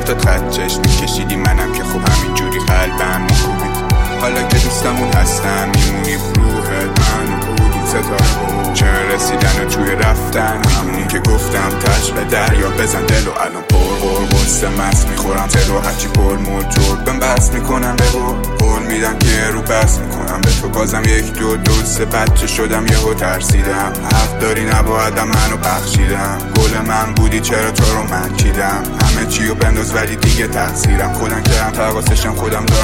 چشاتت خط چشم میکشیدی، منم که خب همینجوری قلبم میکوبید. حالا که دوستمون هستم میمونی روحت، من ستاره چه رسیدن توی رفتن، همونی که گفتم تش به دریا بزن دل و الان پر غصه مست میخورم تلو، هرچی پر موتور بهم بس میکنم به قول میدم که رو بس میکنم به تو، بازم یک دو سه بچه شدم یهو ترسیدم، حق داری نبایدم منو بخشیدم، گل من بودی چرا تو رو من چیدم، همه چیو بنداز ولی دیگه تقصیرم، خودم کردم تقاسشم خودم دارم